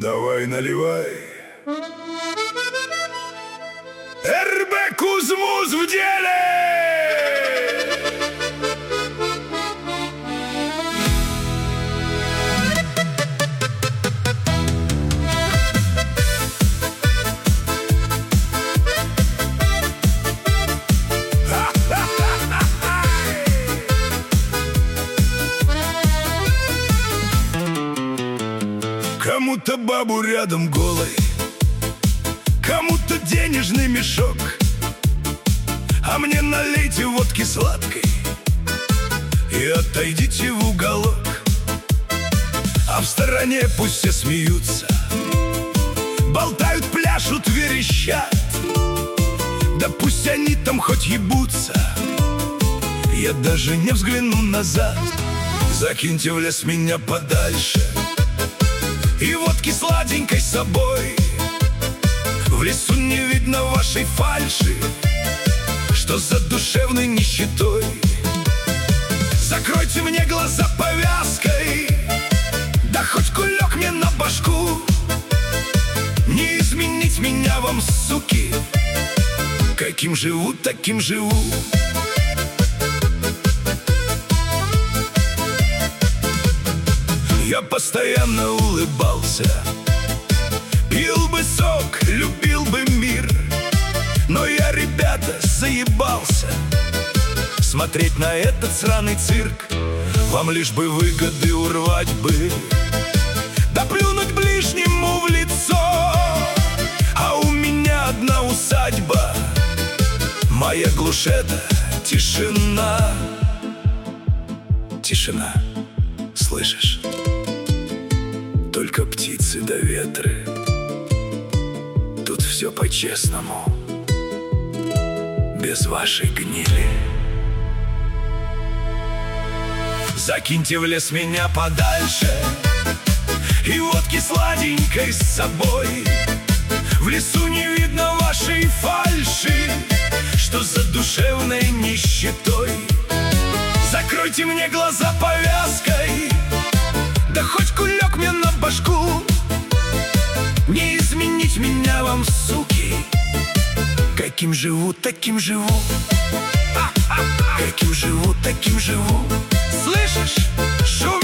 Давай наливай. РБ Кузмуз в деле! Кому-то бабу рядом голой, кому-то денежный мешок, а мне налейте водки сладкой и отойдите в уголок. А в стороне пусть все смеются, болтают, пляшут, верещат. Да пусть они там хоть ебутся, я даже не взгляну назад. Закиньте в лес меня подальше и водки сладенькой с собой. В лесу не видно вашей фальши, что за душевной нищетой. Закройте мне глаза повязкой, да хоть кулек мне на башку. Не изменить меня вам, суки, каким живу, таким живу. Я постоянно улыбался, пил бы сок, любил бы мир. Но я, ребята, заебался смотреть на этот сраный цирк. Вам лишь бы выгоды урвать бы, да плюнуть ближнему в лицо. А у меня одна усадьба, моя глушь — это тишина. Тишина, слышишь? Только птицы да ветры. Тут все по-честному, без вашей гнили. Закиньте в лес меня подальше и водки сладенькой с собой. В лесу не видно вашей фальши, что за душевной нищетой. Закройте мне глаза повязкой, да хоть кулек мне на башку. Не изменить меня вам, суки, каким живу, таким живу. Каким живу, таким живу. Слышишь, Шу?